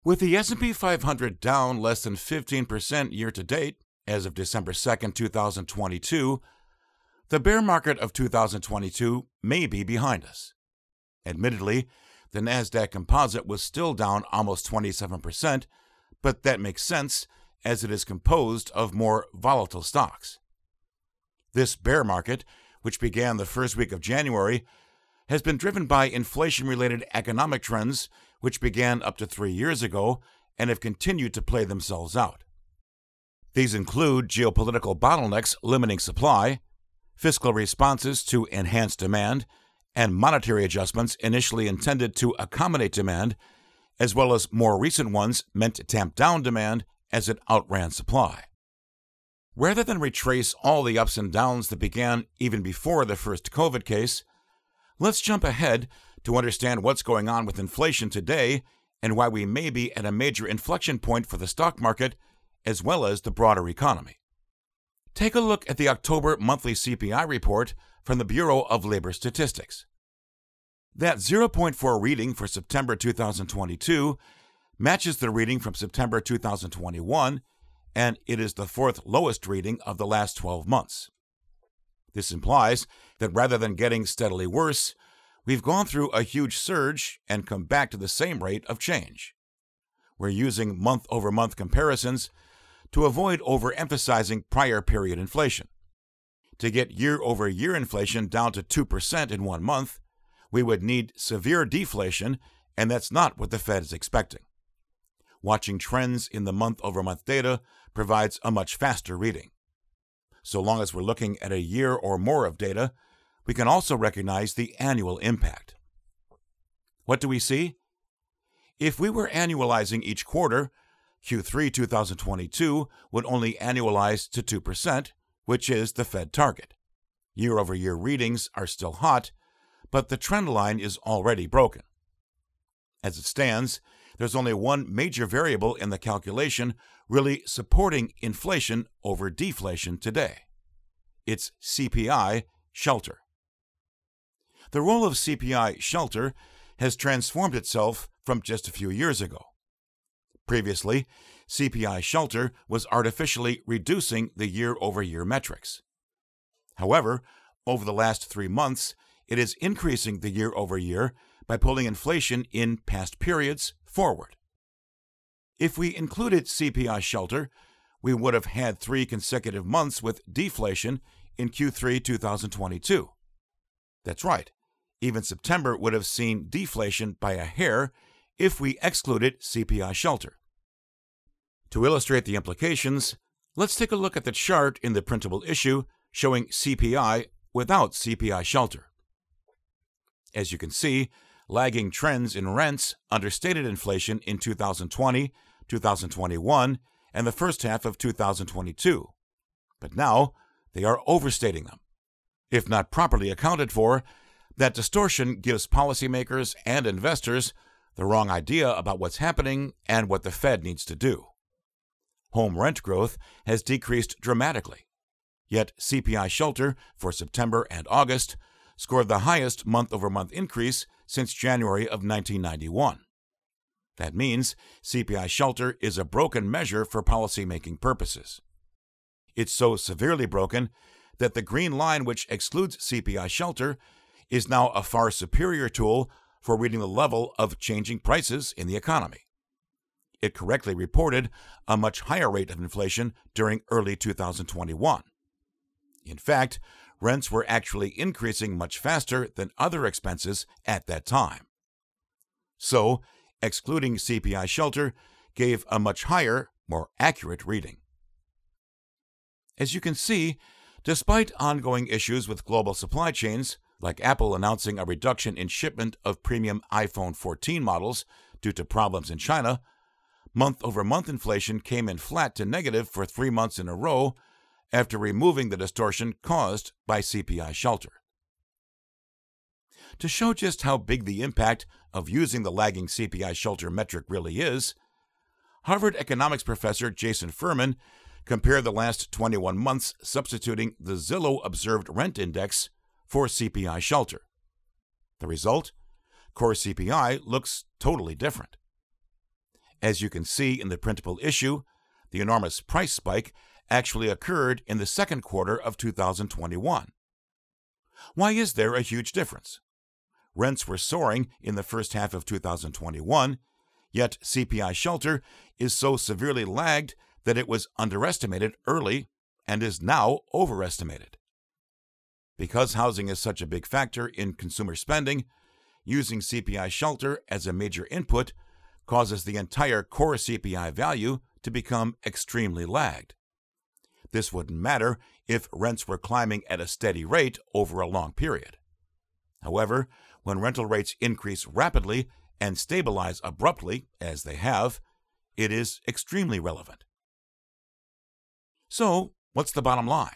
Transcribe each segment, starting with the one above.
With the S&P 500 down less than 15% year-to-date as of December 2nd, 2022, the bear market of 2022 may be behind us. Admittedly, the Nasdaq Composite was still down almost 27%, but that makes sense as it is composed of more volatile stocks. This bear market, which began the first week of January, has been driven by inflation-related economic trends which began up to 3 years ago and have continued to play themselves out. These include geopolitical bottlenecks limiting supply, fiscal responses to enhance demand, and monetary adjustments initially intended to accommodate demand, as well as more recent ones meant to tamp down demand as it outran supply. Rather than retrace all the ups and downs that began even before the first COVID case, let's jump ahead to understand what's going on with inflation today and why we may be at a major inflection point for the stock market as well as the broader economy. Take a look at the October monthly CPI report from the Bureau of Labor Statistics. That 0.4 reading for September 2022 matches the reading from September 2021, and it is the fourth lowest reading of the last 12 months. This implies that rather than getting steadily worse, we've gone through a huge surge and come back to the same rate of change. We're using month-over-month comparisons to avoid overemphasizing prior period inflation. To get year-over-year inflation down to 2% in 1 month, we would need severe deflation, and that's not what the Fed is expecting. Watching trends in the month-over-month data provides a much faster reading. So long as we're looking at a year or more of data, we can also recognize the annual impact. What do we see? If we were annualizing each quarter, Q3 2022 would only annualize to 2%, which is the Fed target. Year-over-year readings are still hot, but the trend line is already broken. As it stands, there's only one major variable in the calculation really supporting inflation over deflation today. It's CPI shelter. The role of CPI shelter has transformed itself from just a few years ago. Previously, CPI shelter was artificially reducing the year-over-year metrics. However, over the last 3 months, it is increasing the year-over-year by pulling inflation in past periods forward. If we included CPI shelter, we would have had 3 consecutive months with deflation in Q3 2022. That's right, even September would have seen deflation by a hair if we excluded CPI shelter. To illustrate the implications, let's take a look at the chart in the printable issue showing CPI without CPI shelter. As you can see, lagging trends in rents understated inflation in 2020, 2021, and the first half of 2022. But now, they are overstating them. If not properly accounted for, that distortion gives policymakers and investors the wrong idea about what's happening and what the Fed needs to do. Home rent growth has decreased dramatically, yet CPI shelter for September and August scored the highest month-over-month increase since January of 1991. That means CPI shelter is a broken measure for policymaking purposes. It's so severely broken that the green line which excludes CPI shelter is now a far superior tool for reading the level of changing prices in the economy. It correctly reported a much higher rate of inflation during early 2021. In fact, rents were actually increasing much faster than other expenses at that time. So, excluding CPI shelter gave a much higher, more accurate reading. As you can see, despite ongoing issues with global supply chains, like Apple announcing a reduction in shipment of premium iPhone 14 models due to problems in China, month-over-month inflation came in flat to negative for 3 months in a row after removing the distortion caused by CPI shelter. To show just how big the impact of using the lagging CPI shelter metric really is, Harvard economics professor Jason Furman compared the last 21 months substituting the Zillow Observed Rent Index for CPI shelter. The result? Core CPI looks totally different. As you can see in the printable issue, the enormous price spike actually occurred in the second quarter of 2021. Why is there a huge difference? Rents were soaring in the first half of 2021, yet CPI shelter is so severely lagged that it was underestimated early and is now overestimated. Because housing is such a big factor in consumer spending, using CPI shelter as a major input causes the entire core CPI value to become extremely lagged. This wouldn't matter if rents were climbing at a steady rate over a long period. However, when rental rates increase rapidly and stabilize abruptly, as they have, it is extremely relevant. So, what's the bottom line?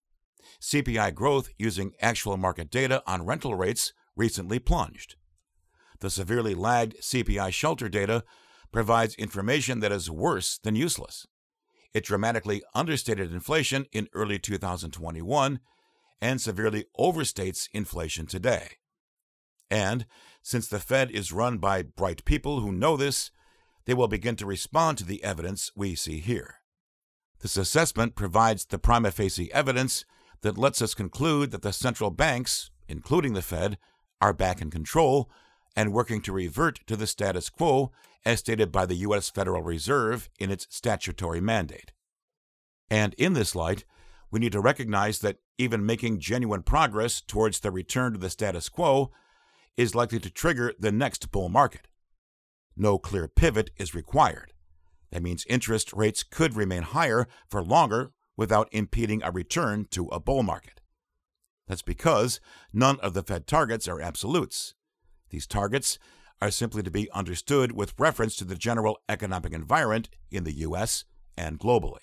CPI growth using actual market data on rental rates recently plunged. The severely lagged CPI shelter data provides information that is worse than useless. It dramatically understated inflation in early 2021 and severely overstates inflation today. And since the Fed is run by bright people who know this, they will begin to respond to the evidence we see here. This assessment provides the prima facie evidence that lets us conclude that the central banks, including the Fed, are back in control and working to revert to the status quo as stated by the U.S. Federal Reserve in its statutory mandate. And in this light, we need to recognize that even making genuine progress towards the return to the status quo is likely to trigger the next bull market. No clear pivot is required. That means interest rates could remain higher for longer without impeding a return to a bull market. That's because none of the Fed targets are absolutes. These targets are simply to be understood with reference to the general economic environment in the U.S. and globally.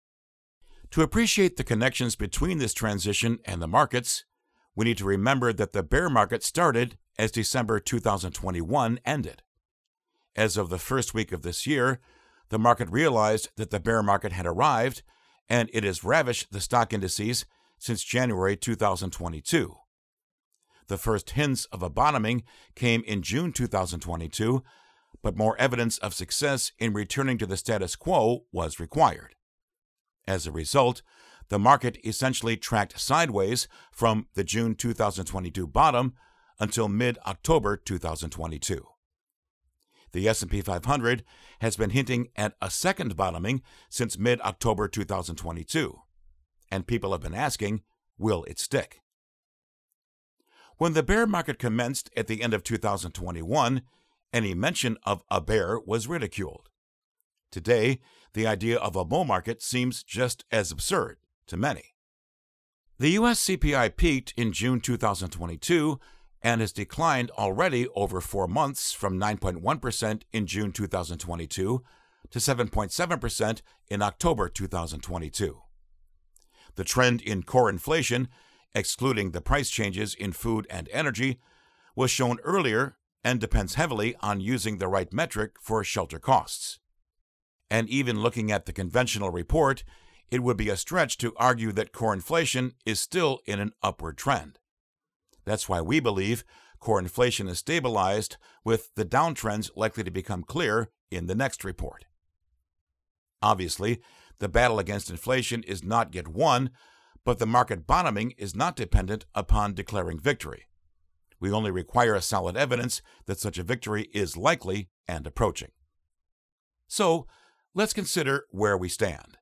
To appreciate the connections between this transition and the markets, we need to remember that the bear market started as December 2021 ended. As of the first week of this year, the market realized that the bear market had arrived, and it has ravished the stock indices since January 2022. The first hints of a bottoming came in June 2022, but more evidence of success in returning to the status quo was required. As a result, the market essentially tracked sideways from the June 2022 bottom until mid-October 2022. The S&P 500 has been hinting at a second bottoming since mid-October 2022, and people have been asking, will it stick? When the bear market commenced at the end of 2021, any mention of a bear was ridiculed. Today, the idea of a bull market seems just as absurd to many. The U.S. CPI peaked in June 2022 and has declined already over 4 months from 9.1% in June 2022 to 7.7% in October 2022. The trend in core inflation, excluding the price changes in food and energy, was shown earlier and depends heavily on using the right metric for shelter costs. And even looking at the conventional report, it would be a stretch to argue that core inflation is still in an upward trend. That's why we believe core inflation is stabilized, with the downtrends likely to become clear in the next report. Obviously, the battle against inflation is not yet won, but the market bottoming is not dependent upon declaring victory. We only require a solid evidence that such a victory is likely and approaching. So, let's consider where we stand.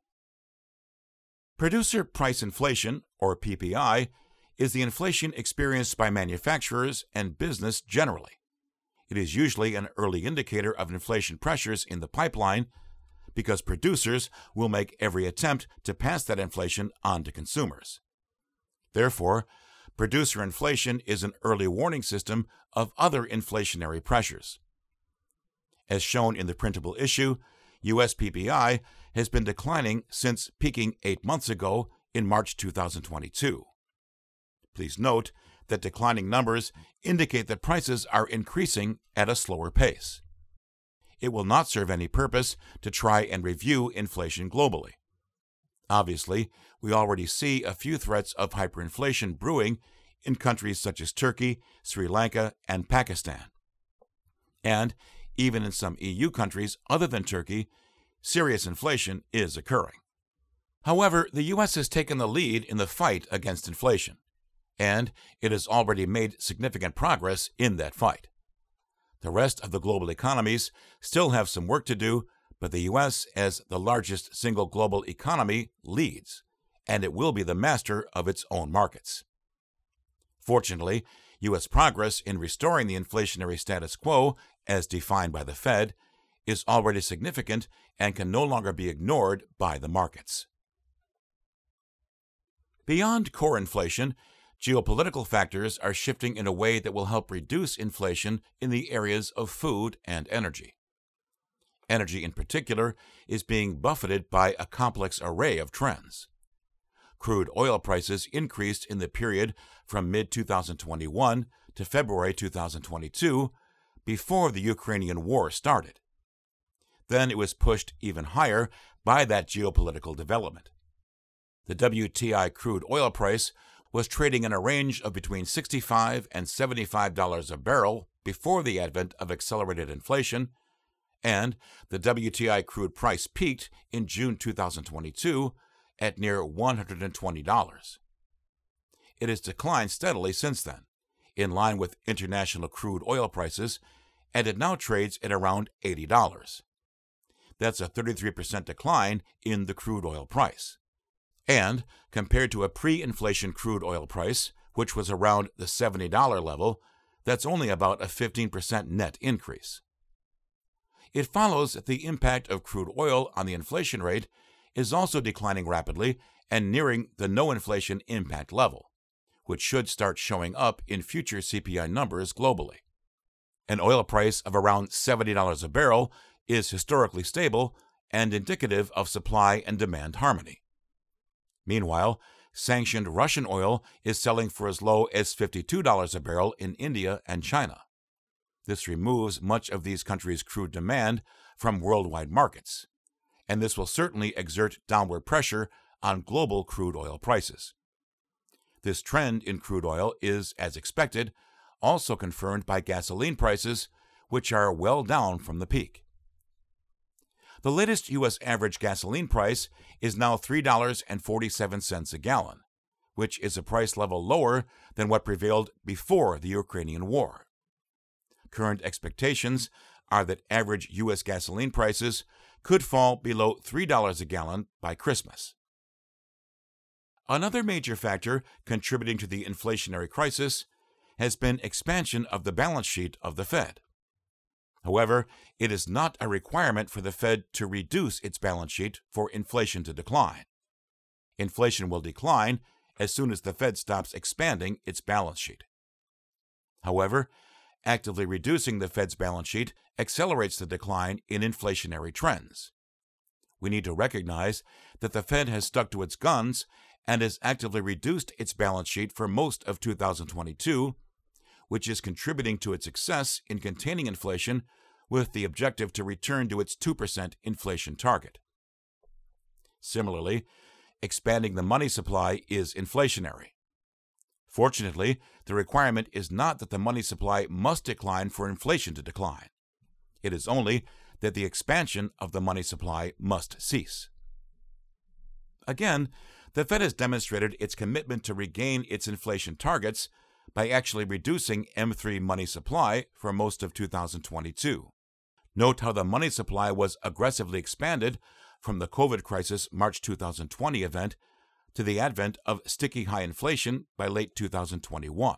Producer price inflation, or PPI, is the inflation experienced by manufacturers and business generally. It is usually an early indicator of inflation pressures in the pipeline because producers will make every attempt to pass that inflation on to consumers. Therefore, producer inflation is an early warning system of other inflationary pressures. As shown in the printable issue, U.S. PPI has been declining since peaking 8 months ago in March 2022. Please note that declining numbers indicate that prices are increasing at a slower pace. It will not serve any purpose to try and review inflation globally. Obviously, we already see a few threats of hyperinflation brewing in countries such as Turkey, Sri Lanka, and Pakistan. And even in some EU countries other than Turkey, serious inflation is occurring. However, the U.S. has taken the lead in the fight against inflation, and it has already made significant progress in that fight. The rest of the global economies still have some work to do, but the U.S., as the largest single global economy, leads, and it will be the master of its own markets. Fortunately, U.S. progress in restoring the inflationary status quo, as defined by the Fed, is already significant and can no longer be ignored by the markets. Beyond core inflation, geopolitical factors are shifting in a way that will help reduce inflation in the areas of food and energy. Energy, in particular, is being buffeted by a complex array of trends. Crude oil prices increased in the period from mid-2021 to February 2022, before the Ukrainian war started. Then it was pushed even higher by that geopolitical development. The WTI crude oil price was trading in a range of between $65 and $75 a barrel before the advent of accelerated inflation, and the WTI crude price peaked in June 2022 at near $120. It has declined steadily since then, in line with international crude oil prices, and it now trades at around $80. That's a 33% decline in the crude oil price. And, compared to a pre-inflation crude oil price, which was around the $70 level, that's only about a 15% net increase. It follows that the impact of crude oil on the inflation rate is also declining rapidly and nearing the no-inflation impact level, which should start showing up in future CPI numbers globally. An oil price of around $70 a barrel is historically stable and indicative of supply and demand harmony. Meanwhile, sanctioned Russian oil is selling for as low as $52 a barrel in India and China. This removes much of these countries' crude demand from worldwide markets, and this will certainly exert downward pressure on global crude oil prices. This trend in crude oil is, as expected, also confirmed by gasoline prices, which are well down from the peak. The latest U.S. average gasoline price is now $3.47 a gallon, which is a price level lower than what prevailed before the Ukrainian war. Current expectations are that average U.S. gasoline prices could fall below $3 a gallon by Christmas. Another major factor contributing to the inflationary crisis has been expansion of the balance sheet of the Fed. However, it is not a requirement for the Fed to reduce its balance sheet for inflation to decline. Inflation will decline as soon as the Fed stops expanding its balance sheet. However, actively reducing the Fed's balance sheet accelerates the decline in inflationary trends. We need to recognize that the Fed has stuck to its guns and has actively reduced its balance sheet for most of 2022, which is contributing to its success in containing inflation with the objective to return to its 2% inflation target. Similarly, expanding the money supply is inflationary. Fortunately, the requirement is not that the money supply must decline for inflation to decline. It is only that the expansion of the money supply must cease. Again, the Fed has demonstrated its commitment to regain its inflation targets by actually reducing M3 money supply for most of 2022. Note how the money supply was aggressively expanded from the COVID crisis March 2020 event to the advent of sticky high inflation by late 2021.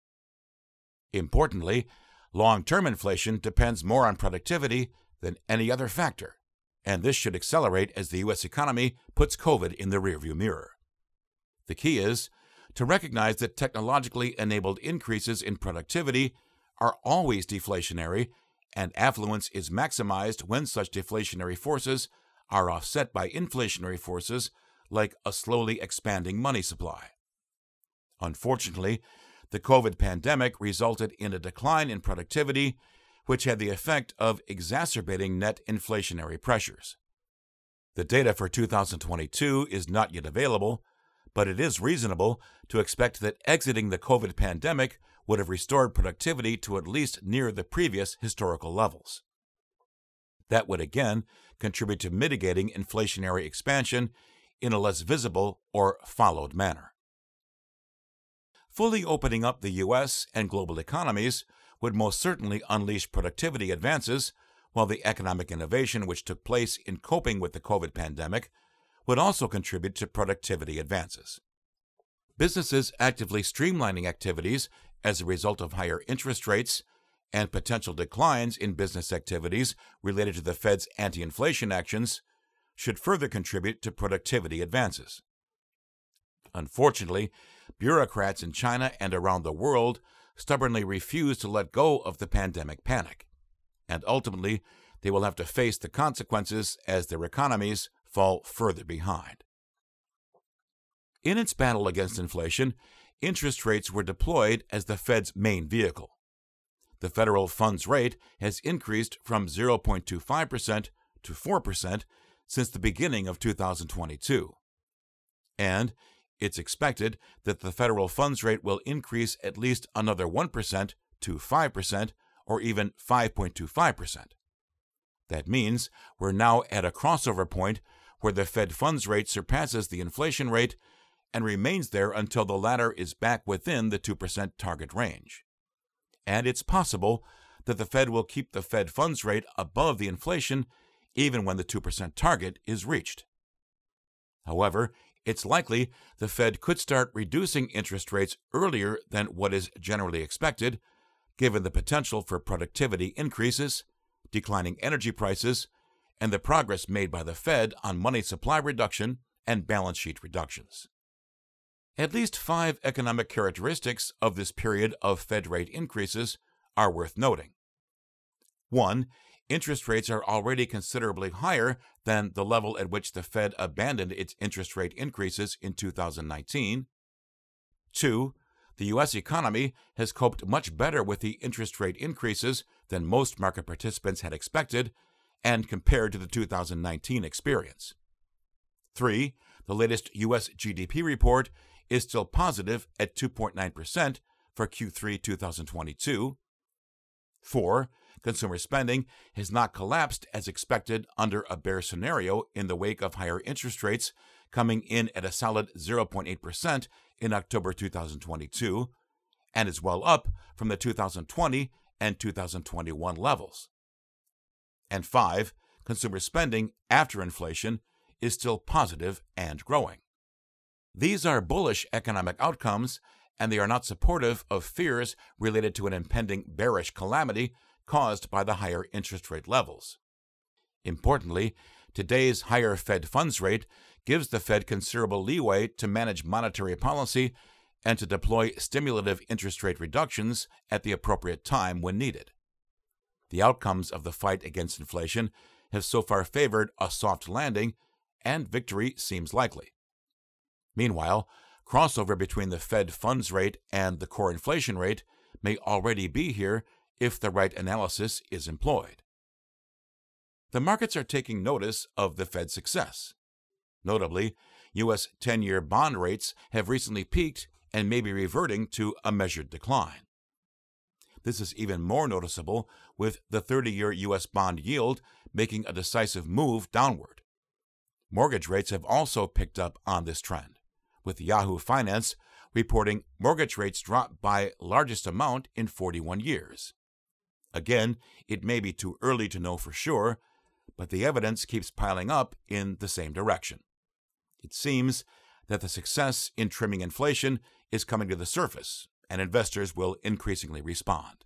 Importantly, long-term inflation depends more on productivity than any other factor, and this should accelerate as the U.S. economy puts COVID in the rearview mirror. The key is to recognize that technologically enabled increases in productivity are always deflationary, and affluence is maximized when such deflationary forces are offset by inflationary forces like a slowly expanding money supply. Unfortunately, the COVID pandemic resulted in a decline in productivity, which had the effect of exacerbating net inflationary pressures. The data for 2022 is not yet available, but it is reasonable to expect that exiting the COVID pandemic would have restored productivity to at least near the previous historical levels. That would again contribute to mitigating inflationary expansion in a less visible or followed manner. Fully opening up the U.S. and global economies would most certainly unleash productivity advances, while the economic innovation which took place in coping with the COVID pandemic would also contribute to productivity advances. Businesses actively streamlining activities as a result of higher interest rates and potential declines in business activities related to the Fed's anti-inflation actions should further contribute to productivity advances. Unfortunately, bureaucrats in China and around the world stubbornly refuse to let go of the pandemic panic, and ultimately they will have to face the consequences as their economies fall further behind. In its battle against inflation, interest rates were deployed as the Fed's main vehicle. The federal funds rate has increased from 0.25% to 4% since the beginning of 2022. And it's expected that the federal funds rate will increase at least another 1% to 5% or even 5.25%. That means we're now at a crossover point where the Fed funds rate surpasses the inflation rate and remains there until the latter is back within the 2% target range. And it's possible that the Fed will keep the Fed funds rate above the inflation even when the 2% target is reached. However, it's likely the Fed could start reducing interest rates earlier than what is generally expected, given the potential for productivity increases, declining energy prices, and the progress made by the Fed on money supply reduction and balance sheet reductions. At least 5 economic characteristics of this period of Fed rate increases are worth noting. 1. Interest rates are already considerably higher than the level at which the Fed abandoned its interest rate increases in 2019. 2. The U.S. economy has coped much better with the interest rate increases than most market participants had expected and compared to the 2019 experience. 3. The latest U.S. GDP report is still positive at 2.9% for Q3 2022. 4. Consumer spending has not collapsed as expected under a bear scenario in the wake of higher interest rates, coming in at a solid 0.8% in October 2022, and is well up from the 2020 and 2021 levels. And 5. Consumer spending after inflation is still positive and growing. These are bullish economic outcomes, and they are not supportive of fears related to an impending bearish calamity caused by the higher interest rate levels. Importantly, today's higher Fed funds rate gives the Fed considerable leeway to manage monetary policy and to deploy stimulative interest rate reductions at the appropriate time when needed. The outcomes of the fight against inflation have so far favored a soft landing, and victory seems likely. Meanwhile, crossover between the Fed funds rate and the core inflation rate may already be here if the right analysis is employed. The markets are taking notice of the Fed's success. Notably, U.S. 10-year bond rates have recently peaked and may be reverting to a measured decline. This is even more noticeable with the 30-year U.S. bond yield making a decisive move downward. Mortgage rates have also picked up on this trend, with Yahoo Finance reporting mortgage rates dropped by largest amount in 41 years. Again, it may be too early to know for sure, but the evidence keeps piling up in the same direction. It seems that the success in trimming inflation is coming to the surface, and investors will increasingly respond.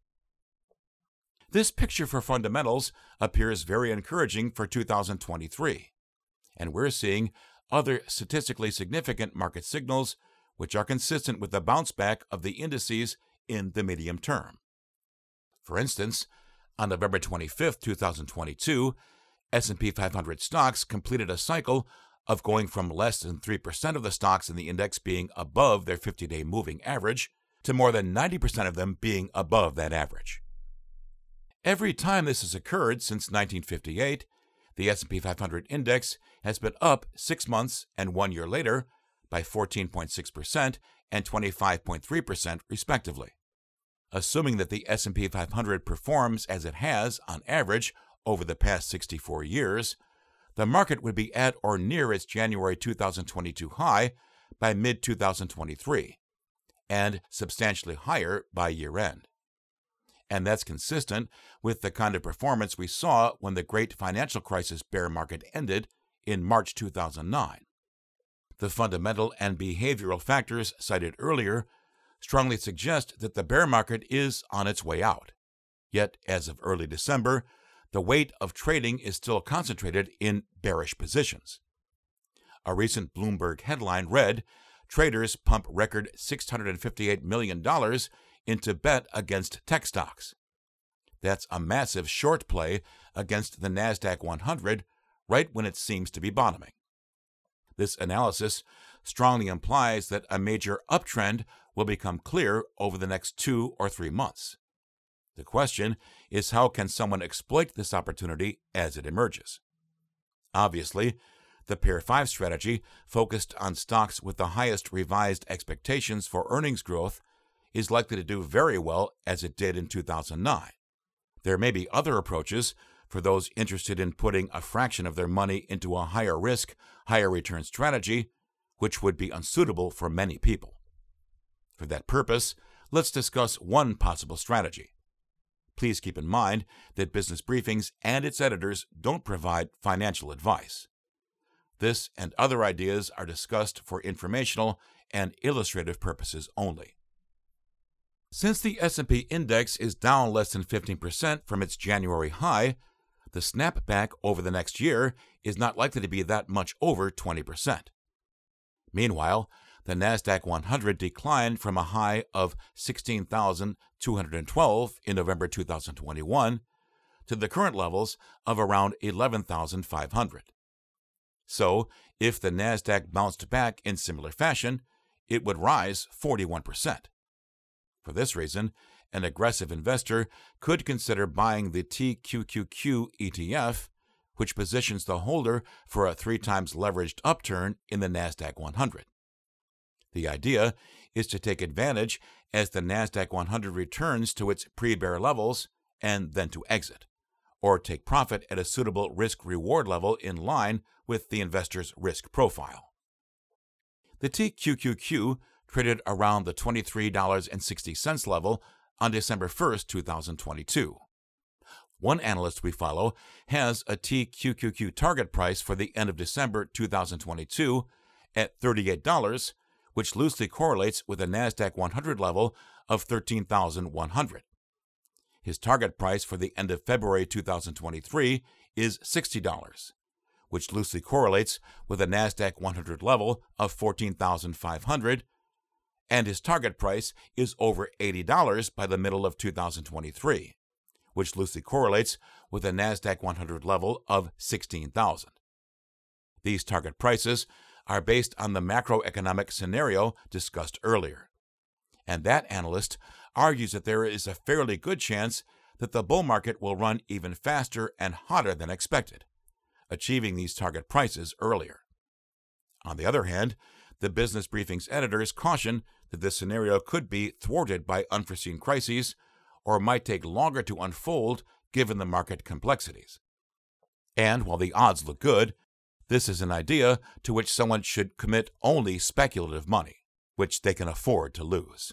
This picture for fundamentals appears very encouraging for 2023, and we're seeing other statistically significant market signals which are consistent with the bounce back of the indices in the medium term. For instance, on November 25, 2022, S&P 500 stocks completed a cycle of going from less than 3% of the stocks in the index being above their 50-day moving average to more than 90% of them being above that average. Every time this has occurred since 1958, the S&P 500 index has been up 6 months and 1 year later by 14.6% and 25.3% respectively. Assuming that the S&P 500 performs as it has, on average, over the past 64 years, the market would be at or near its January 2022 high by mid-2023, and substantially higher by year-end. And that's consistent with the kind of performance we saw when the great financial crisis bear market ended in March 2009. The fundamental and behavioral factors cited earlier strongly suggest that the bear market is on its way out. Yet, as of early December, the weight of trading is still concentrated in bearish positions. A recent Bloomberg headline read, "Traders pump record $658 million into bet against tech stocks." That's a massive short play against the NASDAQ 100 right when it seems to be bottoming. This analysis strongly implies that a major uptrend will become clear over the next 2 or 3 months. The question is, how can someone exploit this opportunity as it emerges? Obviously, the Pair 5 strategy, focused on stocks with the highest revised expectations for earnings growth, is likely to do very well as it did in 2009. There may be other approaches for those interested in putting a fraction of their money into a higher risk, higher return strategy, which would be unsuitable for many people. For that purpose, let's discuss one possible strategy. Please keep in mind that Business Briefings and its editors don't provide financial advice. This and other ideas are discussed for informational and illustrative purposes only. Since the S&P index is down less than 15% from its January high, the snapback over the next year is not likely to be that much over 20%. Meanwhile, the NASDAQ 100 declined from a high of 16,212 in November 2021 to the current levels of around 11,500. So, if the NASDAQ bounced back in similar fashion, it would rise 41%. For this reason, an aggressive investor could consider buying the TQQQ ETF, which positions the holder for a 3 times leveraged upturn in the NASDAQ 100. The idea is to take advantage as the NASDAQ 100 returns to its pre-bear levels and then to exit, or take profit at a suitable risk-reward level in line with the investor's risk profile. The TQQQ traded around the $23.60 level on December 1, 2022. One analyst we follow has a TQQQ target price for the end of December 2022 at $38, which loosely correlates with a NASDAQ 100 level of 13,100. His target price for the end of February 2023 is $60, which loosely correlates with a NASDAQ 100 level of 14,500, and his target price is over $80 by the middle of 2023, which loosely correlates with a NASDAQ 100 level of 16,000. These target prices are based on the macroeconomic scenario discussed earlier. And that analyst argues that there is a fairly good chance that the bull market will run even faster and hotter than expected, achieving these target prices earlier. On the other hand, the Business Briefings editors caution that this scenario could be thwarted by unforeseen crises or might take longer to unfold given the market complexities. And while the odds look good, this is an idea to which someone should commit only speculative money, which they can afford to lose.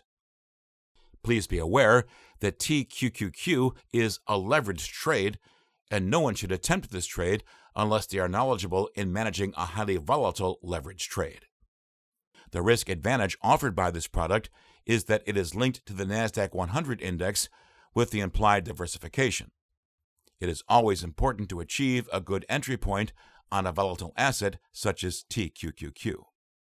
Please be aware that TQQQ is a leveraged trade, and no one should attempt this trade unless they are knowledgeable in managing a highly volatile leveraged trade. The risk advantage offered by this product is that it is linked to the NASDAQ 100 index with the implied diversification. It is always important to achieve a good entry point on a volatile asset such as TQQQ.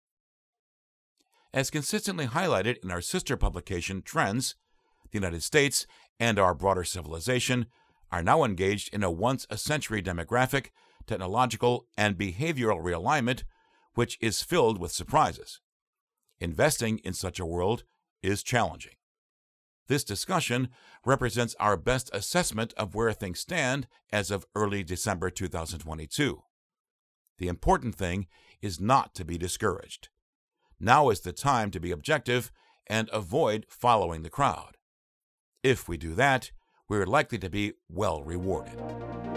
As consistently highlighted in our sister publication, Trends, the United States and our broader civilization are now engaged in a once-a-century demographic, technological, and behavioral realignment which is filled with surprises. Investing in such a world is challenging. This discussion represents our best assessment of where things stand as of early December 2022. The important thing is not to be discouraged. Now is the time to be objective and avoid following the crowd. If we do that, we're likely to be well rewarded.